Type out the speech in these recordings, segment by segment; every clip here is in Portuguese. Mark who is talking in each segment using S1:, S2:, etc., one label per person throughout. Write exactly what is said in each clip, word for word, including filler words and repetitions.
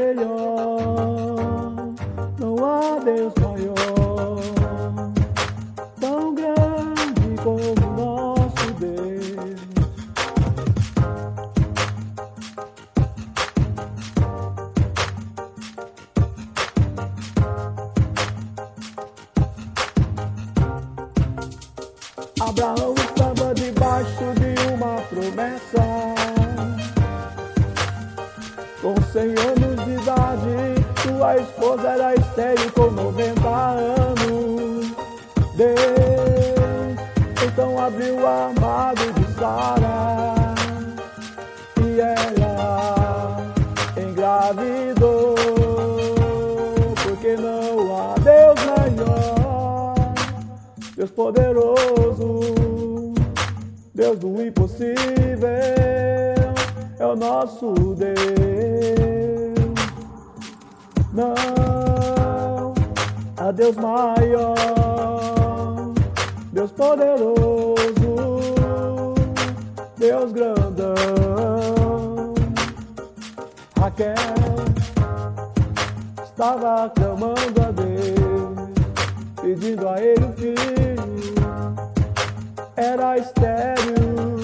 S1: melhor, não há Deus maior, tão grande como nosso Deus. Abraão estava debaixo de uma promessa. Com cem anos de idade, sua esposa era estéril com noventa anos. Deus então abriu o armário de Sara e ela engravidou, porque não há Deus maior, Deus poderoso, Deus do impossível, é o nosso Deus. Não há Deus maior, Deus poderoso, Deus grandão. Raquel estava clamando a Deus, pedindo a ele um filho, era estéril.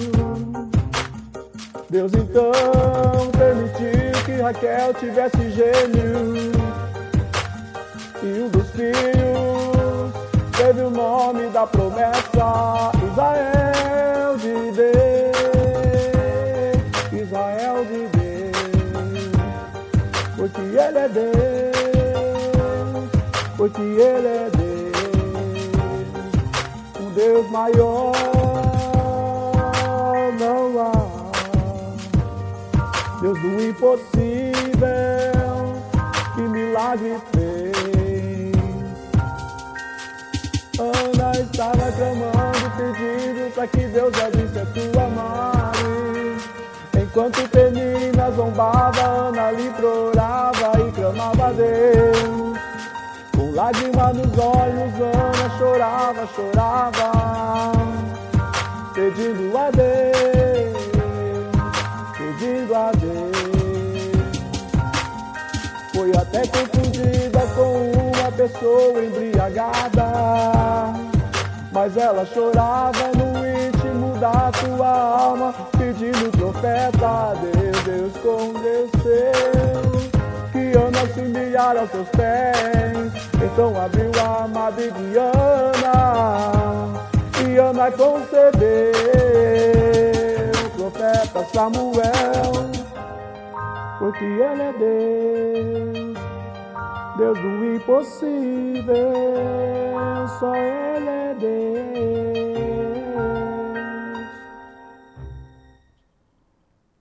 S1: Deus então permitiu que Raquel tivesse gêmeos, e um dos filhos teve o nome da promessa: Israel de Deus, Israel de Deus, porque Ele é Deus, porque Ele é Deus, um Deus maior não há. Deus do impossível, que milagre fez. Ana estava clamando, pedindo para que Deus abrisse a tua mãe. Enquanto Penina zombava, Ana lhe implorava e clamava a Deus. Com lágrimas nos olhos, Ana chorava, chorava, pedindo a Deus, pedindo a Deus. Foi até confundida com uma pessoa embriagada, mas ela chorava no íntimo da tua alma, pedindo o profeta a Deus. Deus condesceu que Ana se humilhara aos seus pés, então abriu a armada de Ana, e Ana concebeu o profeta Samuel, porque Ele é Deus, Deus do impossível, só Ele.